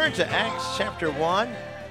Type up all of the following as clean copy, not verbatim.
Turn to Acts chapter 1,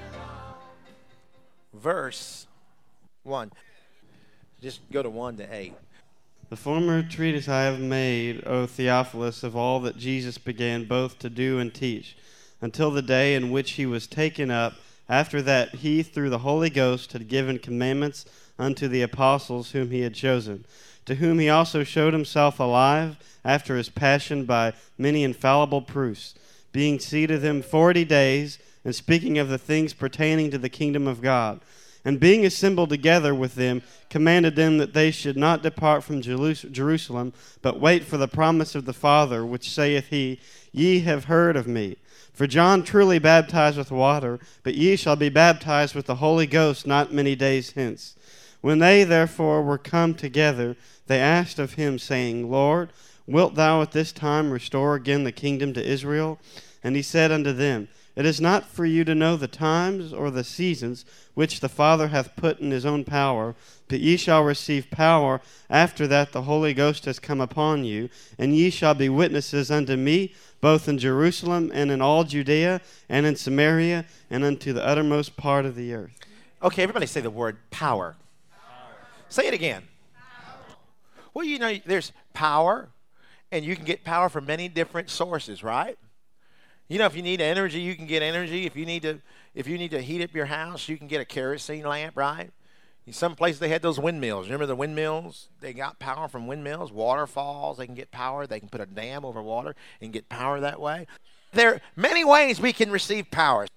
verse 1. Just go to 1 to 8. The former treatise I have made, O Theophilus, of all that Jesus began both to do and teach, until the day in which he was taken up, after that he, through the Holy Ghost, had given commandments unto the apostles whom he had chosen, to whom he also showed himself alive after his passion by many infallible proofs, being seated them 40 days, and speaking of the things pertaining to the kingdom of God. And being assembled together with them, commanded them that they should not depart from Jerusalem, but wait for the promise of the Father, which saith he, Ye have heard of me. For John truly baptized with water, but ye shall be baptized with the Holy Ghost not many days hence. When they therefore were come together, they asked of him, saying, Lord, wilt thou at this time restore again the kingdom to Israel? And he said unto them, It is not for you to know the times or the seasons which the Father hath put in his own power, but ye shall receive power after that the Holy Ghost has come upon you, and ye shall be witnesses unto me, both in Jerusalem and in all Judea and in Samaria and unto the uttermost part of the earth. Okay, everybody say the word power. Say it again. Well, you know, there's power, and you can get power from many different sources, right? You know, if you need energy, you can get energy. If you need to heat up your house, you can get a kerosene lamp, right? In some places they had those windmills. Remember the windmills? They got power from windmills, waterfalls. They can get power. They can put a dam over water and get power that way. There are many ways we can receive power.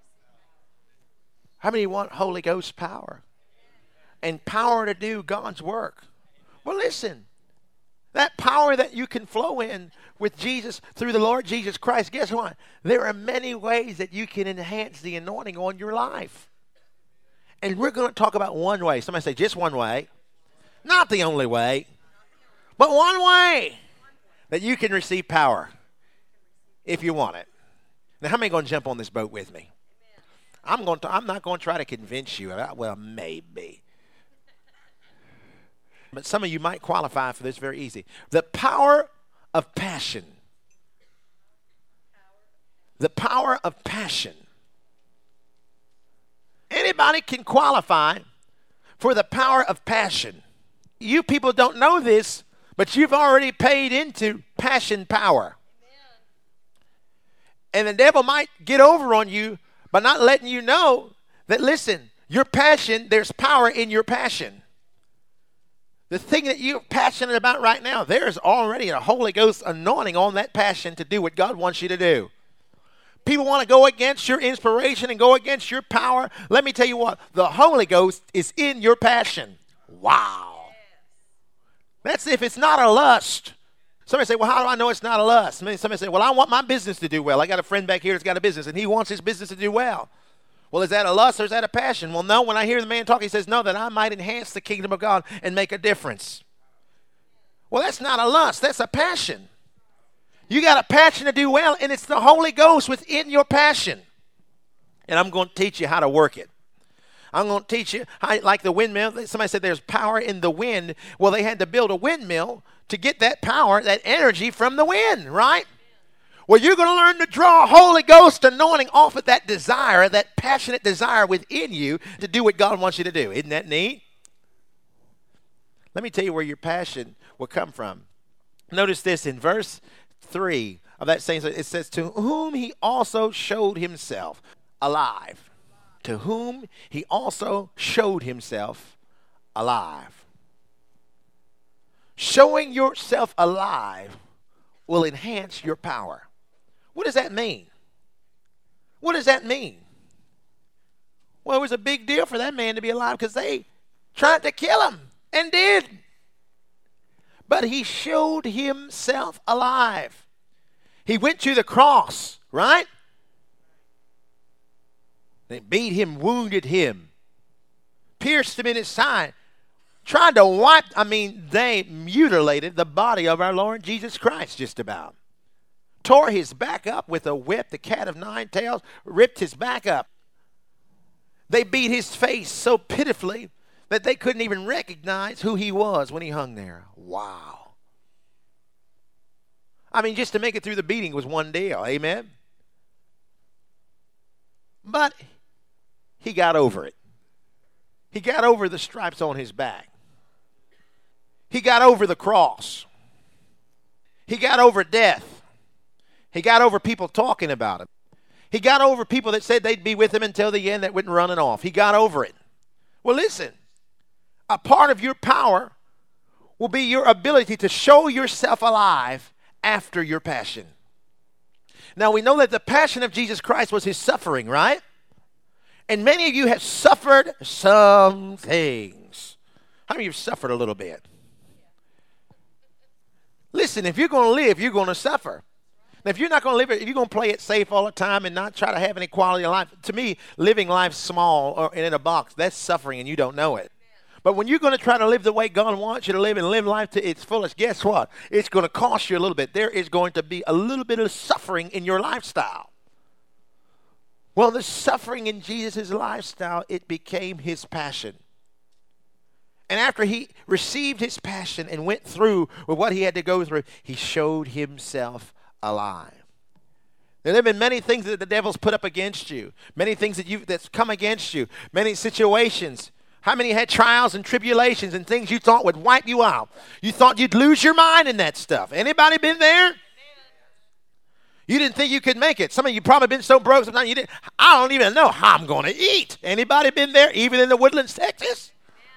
How many want Holy Ghost power? And power to do God's work. Well, listen. That power that you can flow in with Jesus through the Lord Jesus Christ, guess what? There are many ways that you can enhance the anointing on your life. And we're going to talk about one way. Somebody say just one way. Not the only way, but one way that you can receive power if you want it. Now, how many are going to jump on this boat with me? I'm not going to try to convince you. Well, maybe. But some of you might qualify for this very easy. The power of passion. The power of passion. Anybody can qualify for the power of passion. You people don't know this, but you've already paid into passion power. And the devil might get over on you by not letting you know that, listen, your passion, there's power in your passion. The thing that you're passionate about right now, there's already a Holy Ghost anointing on that passion to do what God wants you to do. People want to go against your inspiration and go against your power. Let me tell you what, the Holy Ghost is in your passion. Wow. That's if it's not a lust. Somebody say, well, how do I know it's not a lust? Somebody say, well, I want my business to do well. I got a friend back here that's got a business, and he wants his business to do well. Well, is that a lust or is that a passion? Well, no, when I hear the man talk, he says, no, that I might enhance the kingdom of God and make a difference. Well, that's not a lust. That's a passion. You got a passion to do well, and it's the Holy Ghost within your passion. And I'm going to teach you how to work it. I'm going to teach you how, like the windmill. Somebody said there's power in the wind. Well, they had to build a windmill to get that power, that energy from the wind, right? Well, you're going to learn to draw Holy Ghost anointing off of that desire, that passionate desire within you to do what God wants you to do. Isn't that neat? Let me tell you where your passion will come from. Notice this in verse 3 of that same, it says, to whom he also showed himself alive. To whom he also showed himself alive. Showing yourself alive will enhance your power. What does that mean? What does that mean? Well, it was a big deal for that man to be alive because they tried to kill him and did. But he showed himself alive. He went to the cross, right? They beat him, wounded him, pierced him in his side, tried to they mutilated the body of our Lord Jesus Christ just about. Tore his back up with a whip, the cat of nine tails, ripped his back up. They beat his face so pitifully that they couldn't even recognize who he was when he hung there. Wow. I mean, just to make it through the beating was one deal. Amen? But he got over it. He got over the stripes on his back. He got over the cross. He got over death. He got over people talking about him. He got over people that said they'd be with him until the end that went running off. He got over it. Well, listen, a part of your power will be your ability to show yourself alive after your passion. Now, we know that the passion of Jesus Christ was his suffering, right? And many of you have suffered some things. How many of you have suffered a little bit? Listen, if you're going to live, you're going to suffer. Now, if you're not going to live it, if you're going to play it safe all the time and not try to have any quality of life, to me, living life small or in a box, that's suffering and you don't know it. But when you're going to try to live the way God wants you to live and live life to its fullest, guess what? It's going to cost you a little bit. There is going to be a little bit of suffering in your lifestyle. Well, the suffering in Jesus' lifestyle, it became his passion. And after he received his passion and went through with what he had to go through, he showed himself alive. There have been many things that the devil's put up against you, many things that's come against you, many situations. How many had trials and tribulations and things you thought would wipe you out? You thought you'd lose your mind in that stuff. Anybody been there? You didn't think you could make it. Some of you probably been so broke sometimes you didn't. I don't even know how I'm going to eat. Anybody been there, even in the Woodlands, Texas?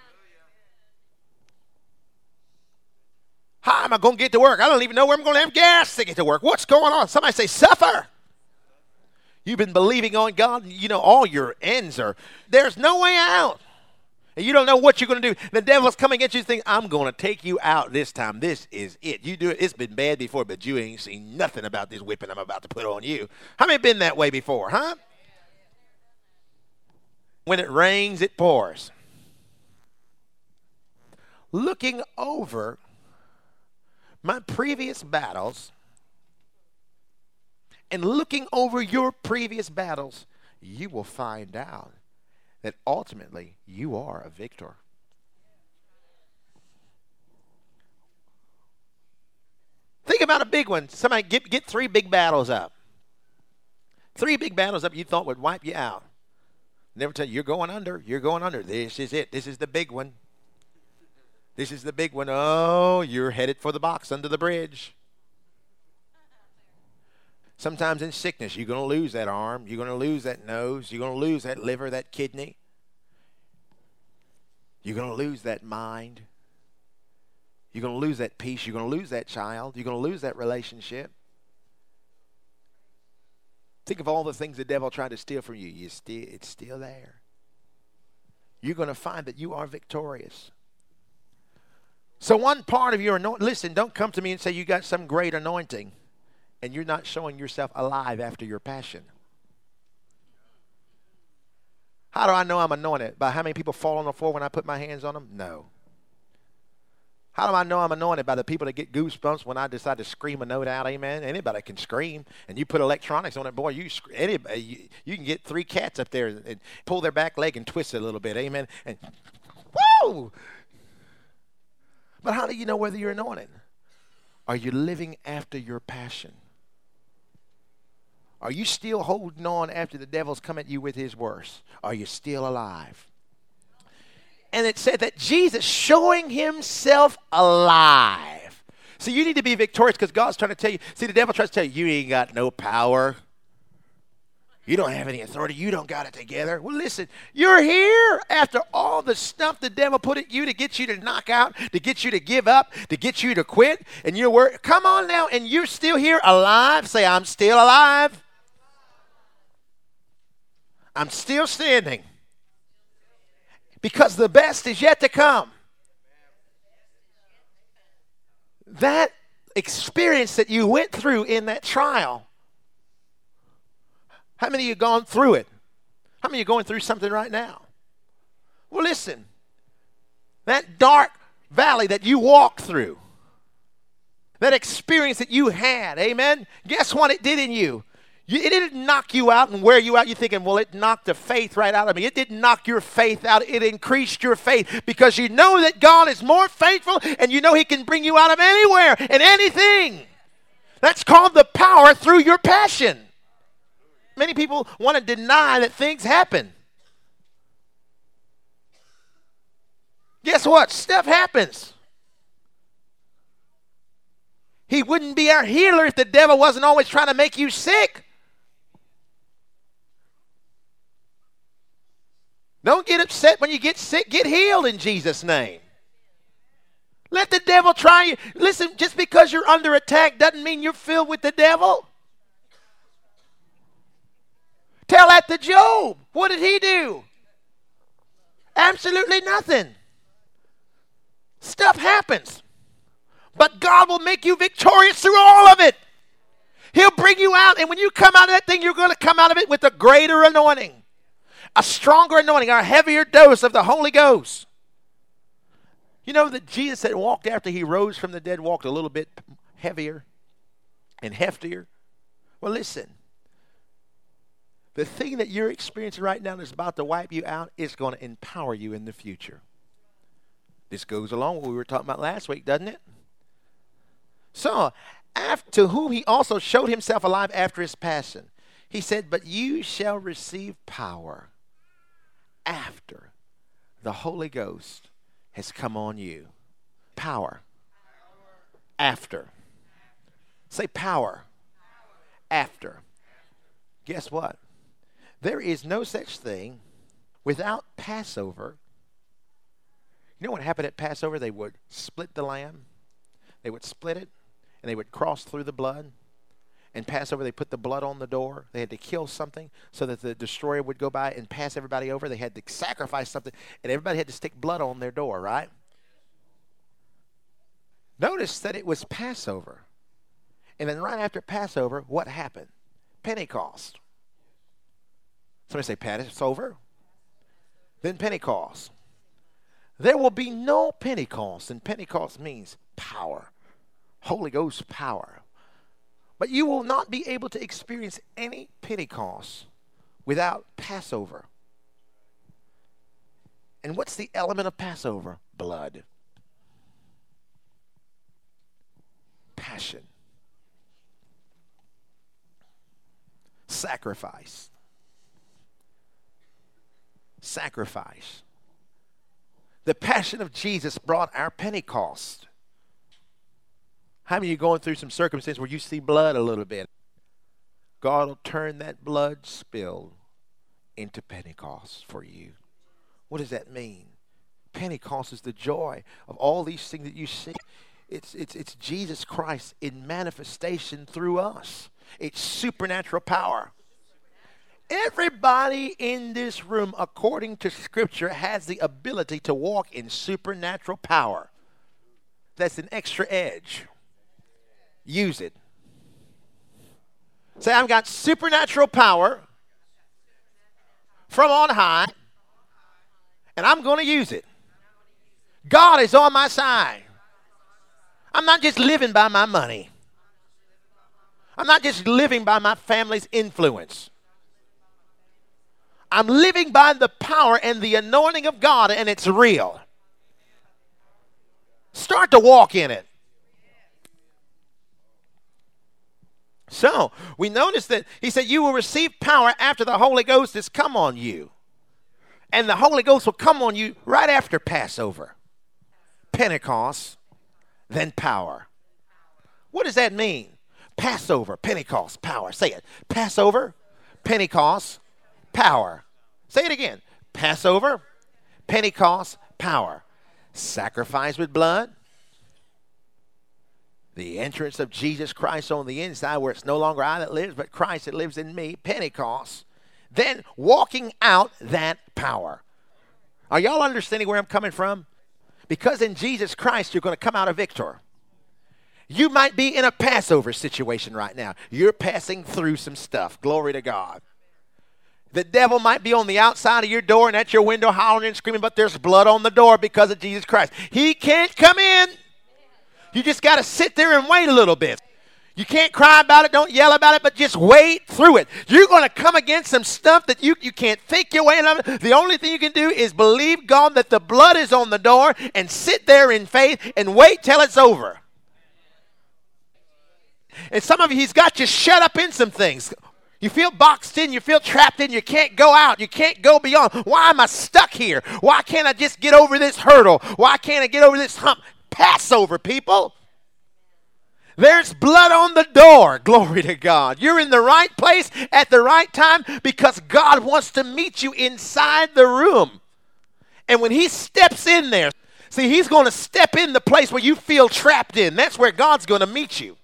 How am I going to get to work? I don't even know where I'm going to have gas to get to work. What's going on? Somebody say, suffer. You've been believing on God. You know, all your ends are, there's no way out. And you don't know what you're going to do. The devil's coming at you and think, I'm going to take you out this time. This is it. You do it. It's been bad before, but you ain't seen nothing about this whipping I'm about to put on you. How many been that way before, huh? When it rains, it pours. Looking over my previous battles and looking over your previous battles, you will find out that ultimately you are a victor. Think about a big one. Somebody get 3 big battles up. 3 big battles up you thought would wipe you out. Never tell you, you're going under. You're going under. This is it. This is the big one. This is the big one. Oh, you're headed for the box under the bridge. Sometimes in sickness, you're going to lose that arm. You're going to lose that nose. You're going to lose that liver, that kidney. You're going to lose that mind. You're going to lose that peace. You're going to lose that child. You're going to lose that relationship. Think of all the things the devil tried to steal from you. It's still there. You're going to find that you are victorious. So one part of your anointing, listen, don't come to me and say you got some great anointing and you're not showing yourself alive after your passion. How do I know I'm anointed? By how many people fall on the floor when I put my hands on them? No. How do I know I'm anointed? By the people that get goosebumps when I decide to scream a note out, amen? Anybody can scream. And you put electronics on it, boy, you can get 3 cats up there and pull their back leg and twist it a little bit, amen? And woo! But how do you know whether you're anointed? Are you living after your passion? Are you still holding on after the devil's come at you with his worst? Are you still alive? And it said that Jesus showing himself alive. See, you need to be victorious because God's trying to tell you. See, the devil tries to tell you, you ain't got no power. You don't have any authority. You don't got it together. Well, listen, you're here after all the stuff the devil put at you to get you to knock out, to get you to give up, to get you to quit. And you're come on now, and you're still here alive. Say, I'm still alive. I'm still standing. Because the best is yet to come. That experience that you went through in that trial, how many of you have gone through it? How many of you are going through something right now? Well, listen, that dark valley that you walked through, that experience that you had, amen, guess what it did in you? It didn't knock you out and wear you out. You're thinking, well, it knocked the faith right out of me. It didn't knock your faith out. It increased your faith because you know that God is more faithful and you know he can bring you out of anywhere and anything. That's called the power through your passion. many people want to deny that things happen. Guess what? Stuff happens. He wouldn't be our healer if the devil wasn't always trying to make you sick. Don't get upset when you get sick. Get healed in Jesus' name. Let the devil try you. Listen, just because you're under attack doesn't mean you're filled with the devil. Tell that to Job. What did he do? Absolutely nothing. Stuff happens. But God will make you victorious through all of it. He'll bring you out. And when you come out of that thing, you're going to come out of it with a greater anointing. A stronger anointing, a heavier dose of the Holy Ghost. You know that Jesus had walked after he rose from the dead, walked a little bit heavier and heftier. Well, listen. The thing that you're experiencing right now that's about to wipe you out is going to empower you in the future. This goes along with what we were talking about last week, doesn't it? So, to whom he also showed himself alive after his passion. He said, but you shall receive power after the Holy Ghost has come on you. Power. After. Say power. After. Guess what? There is no such thing without Passover. You know what happened at Passover? They would split the lamb. They would split it, and they would cross through the blood. And Passover, they put the blood on the door. They had to kill something so that the destroyer would go by and pass everybody over. They had to sacrifice something, and everybody had to stick blood on their door, right? Notice that it was Passover. And then right after Passover, what happened? Pentecost. Somebody say Passover. Then Pentecost. There will be no Pentecost, and Pentecost means power. Holy Ghost power. But you will not be able to experience any Pentecost without Passover. And what's the element of Passover? Blood. Passion. Sacrifice. Sacrifice. The passion of Jesus brought our Pentecost. How many of you going through some circumstance where you see blood a little bit? God will turn that blood spill into Pentecost for you. What does that mean? Pentecost is the joy of all these things that you see. It's Jesus Christ in manifestation through us. It's supernatural power. Everybody in this room, according to Scripture, has the ability to walk in supernatural power. That's an extra edge. Use it. Say, I've got supernatural power from on high, and I'm going to use it. God is on my side. I'm not just living by my money. I'm not just living by my family's influence. I'm living by the power and the anointing of God, and it's real. Start to walk in it. So, we notice that he said, you will receive power after the Holy Ghost has come on you. And the Holy Ghost will come on you right after Passover. Pentecost, then power. What does that mean? Passover, Pentecost, power. Say it. Passover, Pentecost, power. Say it again. Passover, Pentecost, power. Sacrifice with blood. The entrance of Jesus Christ on the inside, where it's no longer I that lives, but Christ that lives in me. Pentecost. Then walking out that power. Are y'all understanding where I'm coming from? Because in Jesus Christ, you're going to come out a victor. You might be in a Passover situation right now. You're passing through some stuff. Glory to God. The devil might be on the outside of your door and at your window hollering and screaming, but there's blood on the door because of Jesus Christ. He can't come in. You just got to sit there and wait a little bit. You can't cry about it, don't yell about it, but just wait through it. You're going to come against some stuff that you can't think your way out of. The only thing you can do is believe God that the blood is on the door and sit there in faith and wait till it's over. And some of you, he's got you shut up in some things. You feel boxed in. You feel trapped in. You can't go out. You can't go beyond. Why am I stuck here? Why can't I just get over this hurdle? Why can't I get over this hump? Passover, people. There's blood on the door. Glory to God. You're in the right place at the right time because God wants to meet you inside the room. And when he steps in there, see, he's going to step in the place where you feel trapped in. That's where God's going to meet you.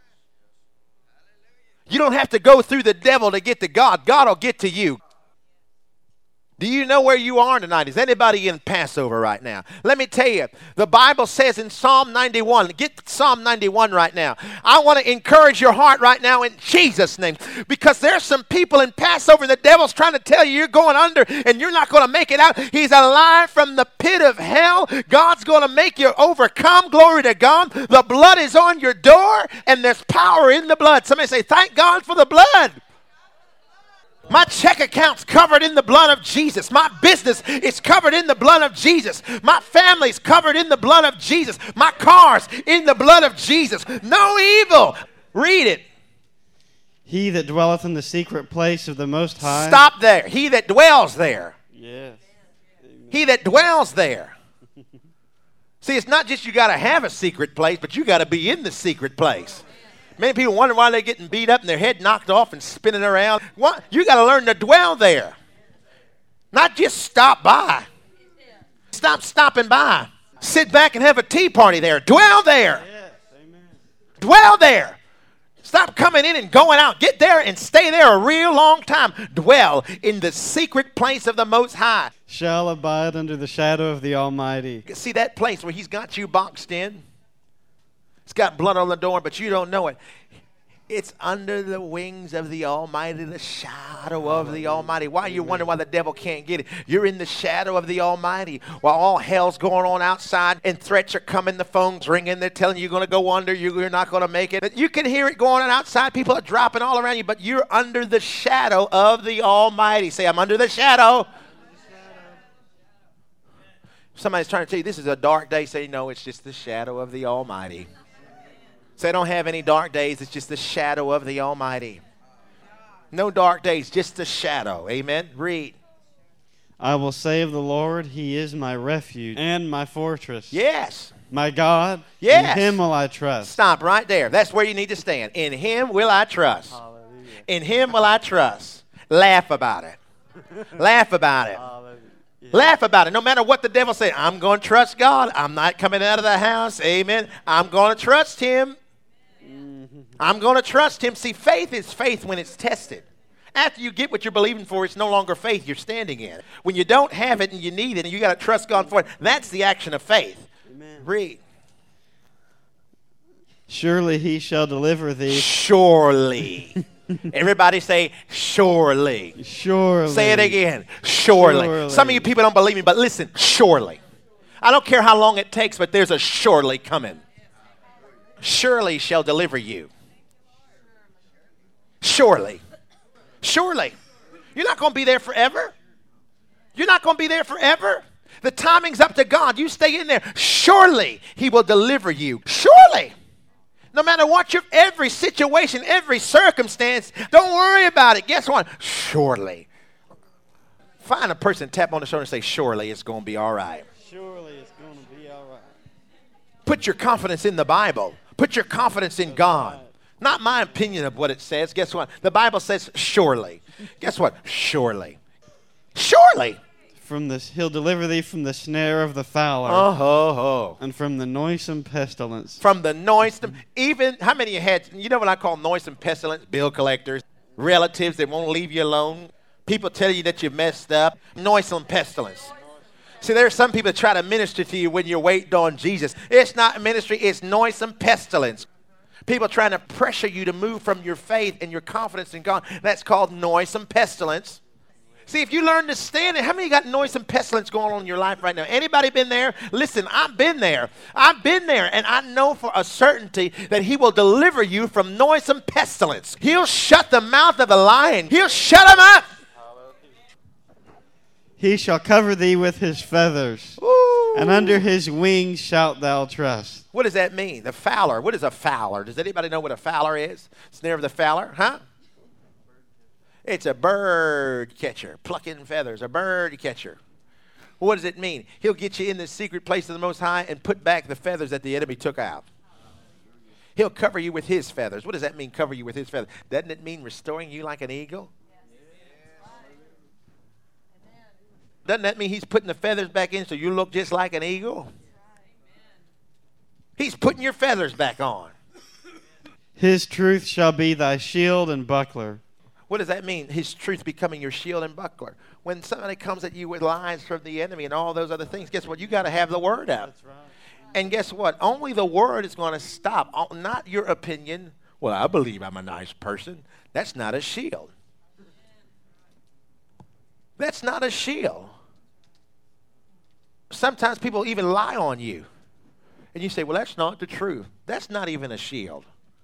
You don't have to go through the devil to get to God. God will get to you. Do you know where you are tonight? Is anybody in Passover right now? Let me tell you, the Bible says in Psalm 91, get Psalm 91 right now. I want to encourage your heart right now in Jesus' name, because there's some people in Passover, the devil's trying to tell you you're going under and you're not going to make it out. He's alive from the pit of hell. God's going to make you overcome. Glory to God. The blood is on your door and there's power in the blood. Somebody say, thank God for the blood. My check account's covered in the blood of Jesus. My business is covered in the blood of Jesus. My family's covered in the blood of Jesus. My car's in the blood of Jesus. No evil. Read it. He that dwelleth in the secret place of the Most High. Stop there. He that dwells there. Yes. He that dwells there. See, it's not just you got to have a secret place, but you got to be in the secret place. Many people wonder why they're getting beat up and their head knocked off and spinning around. What? You got to learn to dwell there. Not just stop by. Stop stopping by. Sit back and have a tea party there. Dwell there. Yes, amen. Dwell there. Stop coming in and going out. Get there and stay there a real long time. Dwell in the secret place of the Most High. Shall abide under the shadow of the Almighty. See that place where he's got you boxed in? It's got blood on the door, but you don't know it. It's under the wings of the Almighty, the shadow of the Almighty. Why you wonder why the devil can't get it? You're in the shadow of the Almighty while all hell's going on outside and threats are coming, the phone's ringing, they're telling you you're going to go under, you're not going to make it. But you can hear it going on outside. People are dropping all around you, but you're under the shadow of the Almighty. Say, I'm under the shadow. Somebody's trying to tell you this is a dark day. Say, no, it's just the shadow of the Almighty. Say, I don't have any dark days. It's just the shadow of the Almighty. No dark days, just the shadow. Amen. Read. I will say of the Lord, he is my refuge and my fortress. Yes. My God, yes. In him will I trust. Stop right there. That's where you need to stand. In him will I trust. Hallelujah. In him will I trust. Laugh about it. Laugh about it. Yeah. Laugh about it. No matter what the devil says, I'm going to trust God. I'm not coming out of the house. Amen. I'm going to trust him. I'm going to trust him. See, faith is faith when it's tested. After you get what you're believing for, it's no longer faith you're standing in. When you don't have it and you need it and you got to trust God for it, that's the action of faith. Amen. Read. Surely he shall deliver thee. Surely. Everybody say, surely. Surely. Say it again. Surely. Surely. Some of you people don't believe me, but listen, surely. I don't care how long it takes, but there's a surely coming. Surely shall deliver you. Surely. Surely. You're not going to be there forever. You're not going to be there forever. The timing's up to God. You stay in there. Surely he will deliver you. Surely. No matter what every situation, every circumstance, don't worry about it. Guess what? Surely. Find a person, tap on the shoulder and say, surely it's going to be all right. Surely it's going to be all right. Put your confidence in the Bible. Put your confidence in God. Not my opinion of what it says. Guess what? The Bible says surely. Guess what? Surely. Surely. He'll deliver thee from the snare of the fowler. And from the noisome pestilence. From the noisome, even, how many of you had, you know what I call noisome pestilence? Bill collectors, relatives that won't leave you alone. People tell you that you messed up. Noisome pestilence. See, there are some people that try to minister to you when you're waiting on Jesus. It's not ministry, it's noisome pestilence. People trying to pressure you to move from your faith and your confidence in God. That's called noisome pestilence. See, if you learn to stand it, how many got noisome pestilence going on in your life right now? Anybody been there? Listen, I've been there. I've been there, and I know for a certainty that he will deliver you from noisome pestilence. He'll shut the mouth of the lion. He'll shut him up. He shall cover thee with his feathers, Ooh. and under his wings shalt thou trust. What does that mean? The fowler. What is a fowler? Does anybody know what a fowler is? Snare of the fowler, huh? It's a bird catcher, plucking feathers, a bird catcher. What does it mean? He'll get you in the secret place of the Most High and put back the feathers that the enemy took out. He'll cover you with his feathers. What does that mean, cover you with his feathers? Doesn't it mean restoring you like an eagle? Doesn't that mean he's putting the feathers back in so you look just like an eagle? He's putting your feathers back on. His truth shall be thy shield and buckler. What does that mean? His truth becoming your shield and buckler. When somebody comes at you with lies from the enemy and all those other things, guess what? You got to have the word out. That's right. And guess what? Only the word is going to stop, not your opinion. Well, I believe I'm a nice person. That's not a shield. That's not a shield. Sometimes people even lie on you. And you say, well, that's not the truth. That's not even a shield.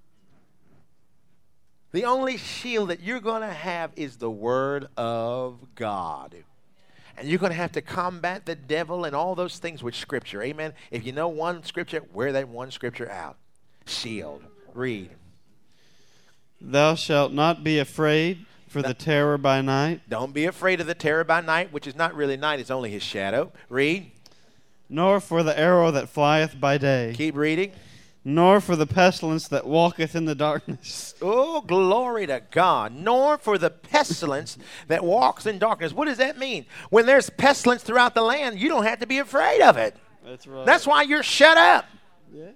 The only shield that you're going to have is the Word of God. And you're going to have to combat the devil and all those things with Scripture. Amen. If you know one Scripture, wear that one Scripture out. Shield. Read. Thou shalt not be afraid for the terror by night. Don't be afraid of the terror by night, which is not really night. It's only his shadow. Read. Nor for the arrow that flieth by day. Keep reading. Nor for the pestilence that walketh in the darkness. Oh, glory to God. Nor for the pestilence that walks in darkness. What does that mean? When there's pestilence throughout the land, you don't have to be afraid of it. That's right. That's why you're shut up. Yeah.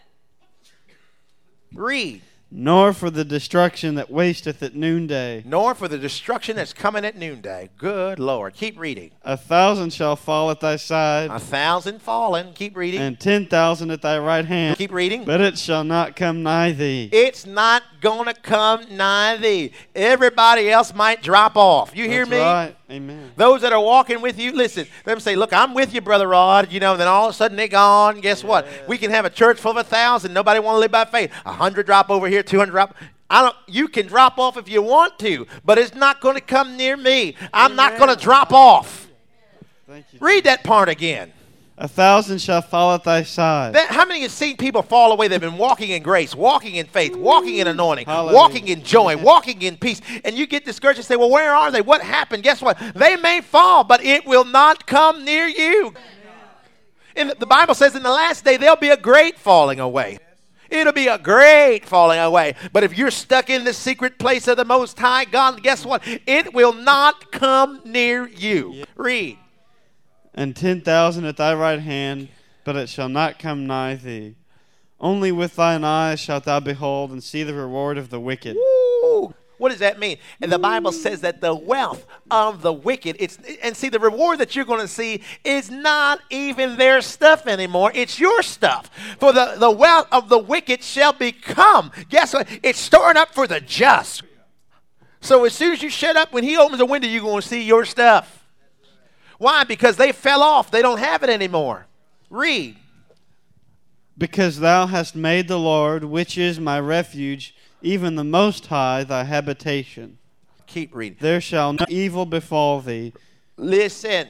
Read. Nor for the destruction that wasteth at noonday. Nor for the destruction that's coming at noonday. Good Lord. Keep reading. 1,000 shall fall at thy side, 1,000 fallen. Keep reading. and 10,000 at thy right hand. Keep reading. But it shall not come nigh thee. It's not going to come nigh thee. Everybody else might drop off. You hear That's me? right. Amen. Those that are walking with you, listen, let them say, look, I'm with you, Brother Rod. You know, then all of a sudden they're gone. Guess what? We can have a church full of 1,000. Nobody want to live by faith. 100 drop over here, 200 drop. You can drop off if you want to, but it's not going to come near me. I'm not going to drop off. Thank you. Read that part again. 1,000 shall fall at thy side. How many have seen people fall away? They've been walking in grace, walking in faith, walking in anointing, Hallelujah. walking in joy, walking in peace. And you get discouraged and say, well, where are they? What happened? Guess what? They may fall, but it will not come near you. And the Bible says in the last day, there'll be a great falling away. It'll be a great falling away. But if you're stuck in the secret place of the Most High God, guess what? It will not come near you. Read. And 10,000 at thy right hand, but it shall not come nigh thee. Only with thine eyes shalt thou behold and see the reward of the wicked. Woo! What does that mean? And the Bible says that the wealth of the wicked, and see, the reward that you're going to see is not even their stuff anymore. It's your stuff. For the wealth of the wicked shall become, guess what? It's stored up for the just. So as soon as you shut up, when he opens the window, you're going to see your stuff. Why? Because they fell off. They don't have it anymore. Read. Because thou hast made the Lord, which is my refuge, even the Most High, thy habitation. Keep reading. There shall no evil befall thee. Listen.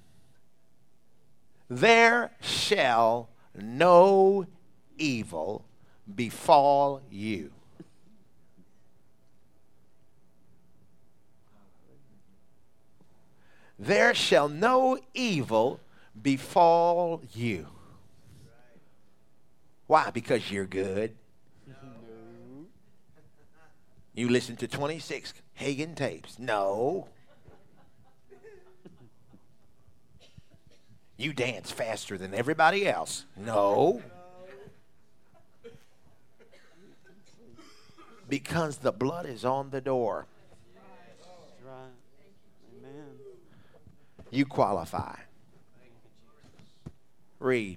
There shall no evil befall you. There shall no evil befall you. Why? Because you're good. You listen to 26 Hagen tapes. No. You dance faster than everybody else. No. Because the blood is on the door. You qualify. Read.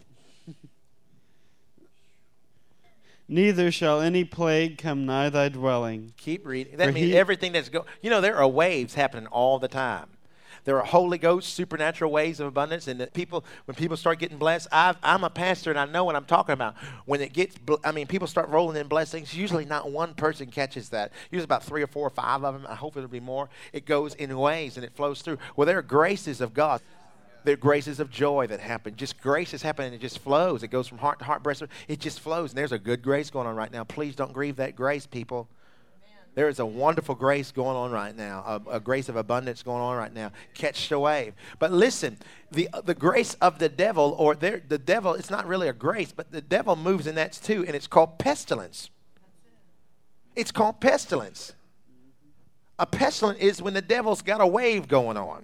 Neither shall any plague come nigh thy dwelling. Keep reading. That means everything that's going. You know, there are waves happening all the time. There are Holy Ghost, supernatural waves of abundance, and that when people start getting blessed, I'm a pastor and I know what I'm talking about. When it gets, people start rolling in blessings. Usually, not one person catches that. Usually, about 3 or 4 or 5 of them. I hope it'll be more. It goes in waves and it flows through. Well, there are graces of God. There are graces of joy that happen. Just grace is happening. It just flows. It goes from heart to heart, breast. It just flows. And there's a good grace going on right now. Please don't grieve that grace, people. There is a wonderful grace going on right now, a grace of abundance going on right now. Catch the wave. But listen, the grace of the devil, or the devil, it's not really a grace, but the devil moves in that too, and it's called pestilence. It's called pestilence. A pestilence is when the devil's got a wave going on.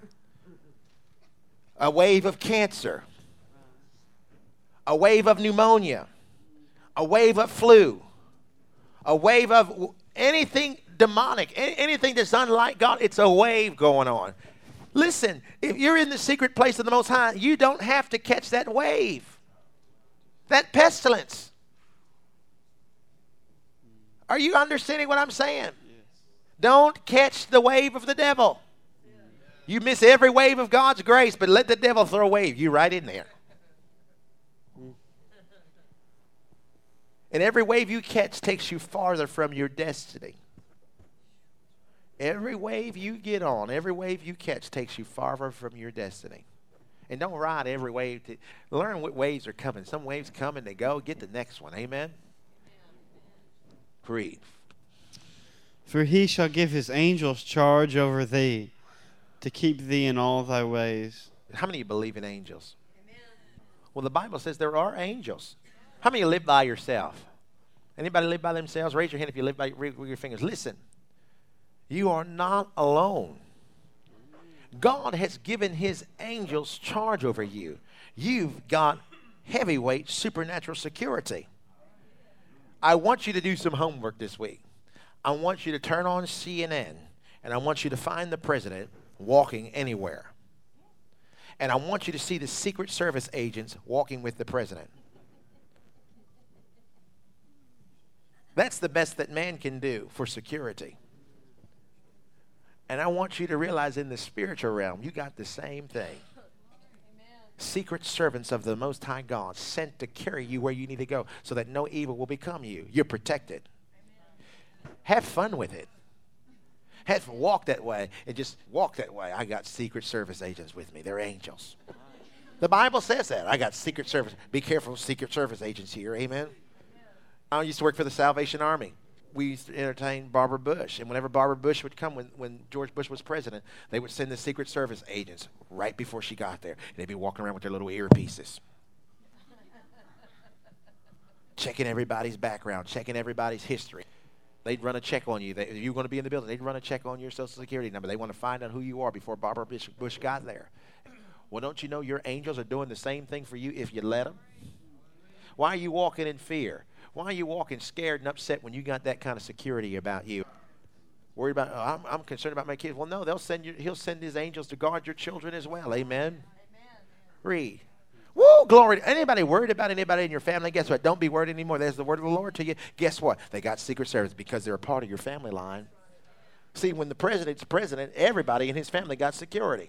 A wave of cancer. A wave of pneumonia. A wave of flu. A wave of anything demonic, anything that's unlike God. It's a wave going on. Listen, if you're in the secret place of the Most High, you don't have to catch that wave, that pestilence. Are you understanding what I'm saying? Yes. Don't catch the wave of the devil. You miss every wave of God's grace, but let the devil throw a wave. You right in there. And every wave you catch takes you farther from your destiny. Every wave you get on, every wave you catch takes you farther from your destiny. And don't ride every wave. Learn what waves are coming. Some waves come and they go. Get the next one. Amen? Read. For he shall give his angels charge over thee, to keep thee in all thy ways. How many of you believe in angels? Amen. Well, the Bible says there are angels. How many of you live by yourself? Anybody live by themselves? Raise your hand if you live by with your fingers. Listen, you are not alone. God has given his angels charge over you. You've got heavyweight supernatural security. I want you to do some homework this week. I want you to turn on CNN, and I want you to find the president walking anywhere. And I want you to see the Secret Service agents walking with the president. That's the best that man can do for security. And I want you to realize in the spiritual realm, you got the same thing. Amen. Secret servants of the Most High God sent to carry you where you need to go so that no evil will become you. You're protected. Amen. Have fun with it. Walk that way and just walk that way. I got Secret Service agents with me. They're angels. The Bible says that. I got Secret Service. Be careful, Secret Service agents here. Amen. I used to work for the Salvation Army. We used to entertain Barbara Bush. And whenever Barbara Bush would come, when George Bush was president, they would send the Secret Service agents right before she got there. And they'd be walking around with their little earpieces. Checking everybody's background, checking everybody's history. They'd run a check on you. If you were going to be in the building, they'd run a check on your Social Security number. They want to find out who you are before Barbara Bush got there. Well, don't you know your angels are doing the same thing for you if you let them? Why are you walking in fear? Why are you walking scared and upset when you got that kind of security about you? Worried about, oh, I'm concerned about my kids. Well, no, he'll send his angels to guard your children as well. Amen? Amen. Read. Woo, glory. Anybody worried about anybody in your family? Guess what? Don't be worried anymore. There's the word of the Lord to you. Guess what? They got Secret Service because they're a part of your family line. See, when the president's president, everybody in his family got security.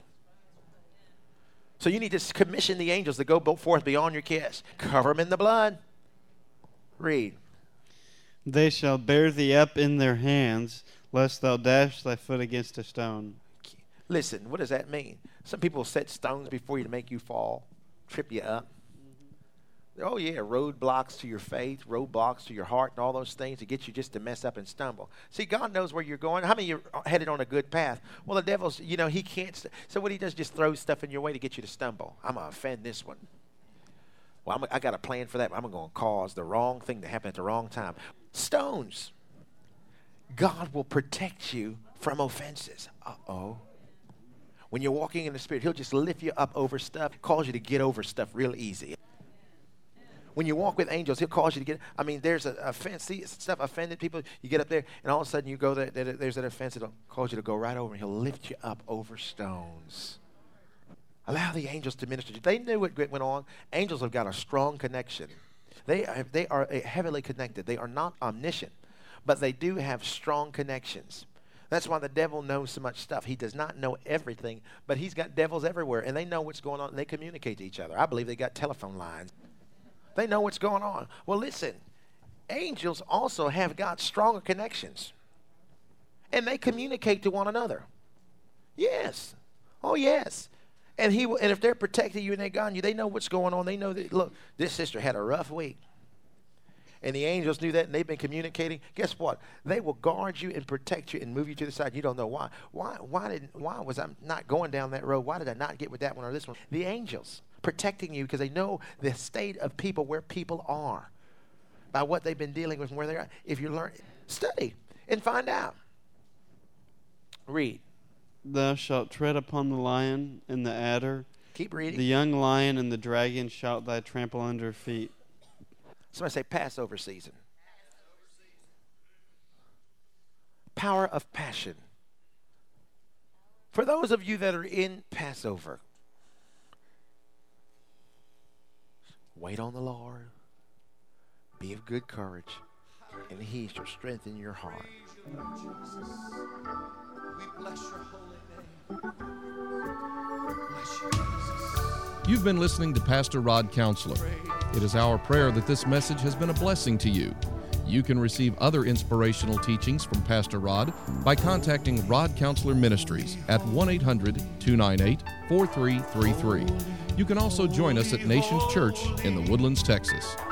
So you need to commission the angels to go forth beyond your kids. Cover them in the blood. Read. They shall bear thee up in their hands, lest thou dash thy foot against a stone. Listen, what does that mean? Some people set stones before you to make you fall, trip you up. Oh, yeah, roadblocks to your faith, roadblocks to your heart, and all those things to get you just to mess up and stumble. See, God knows where you're going. How many of you are headed on a good path? Well, the devil's, he can't. So what he does, just throws stuff in your way to get you to stumble. I'm going to offend this one. Well, I got a plan for that. I'm going to cause the wrong thing to happen at the wrong time. Stones. God will protect you from offenses. Uh-oh. When you're walking in the Spirit, he'll just lift you up over stuff, cause you to get over stuff real easy. When you walk with angels, he'll cause you to get, there's an offense. See, stuff offended people. You get up there, and all of a sudden you go there, there's an offense that'll cause you to go right over, and he'll lift you up over stones. Allow the angels to minister to you. They knew what went on. Angels have got a strong connection. They are heavily connected. They are not omniscient, but they do have strong connections. That's why the devil knows so much stuff. He does not know everything, but he's got devils everywhere, and they know what's going on, and they communicate to each other. I believe they got telephone lines. They know what's going on. Well, listen, angels also have got stronger connections, and they communicate to one another. Yes. Oh, yes. And if they're protecting you and they're guarding you, they know what's going on. They know that, look, this sister had a rough week. and the angels knew that, and they've been communicating, guess what? They will guard you and protect you and move you to the side. You don't know why. Why was I not going down that road? Why did I not get with that one or this one? The angels protecting you because they know the state of people, where people are, by what they've been dealing with and where they're at. If you learn, study and find out. Read. Thou shalt tread upon the lion and the adder. Keep reading. The young lion and the dragon shalt thou trample under feet. Somebody say Passover season. Power of passion. For those of you that are in Passover, wait on the Lord. Be of good courage, and He shall strengthen your heart. We bless your holy name. Bless you, Jesus. You've been listening to Pastor Rod Counselor. It is our prayer that this message has been a blessing to you. You can receive other inspirational teachings from Pastor Rod by contacting Rod Counselor Ministries at 1-800-298-4333. You can also join us at Nations Church in the Woodlands, Texas.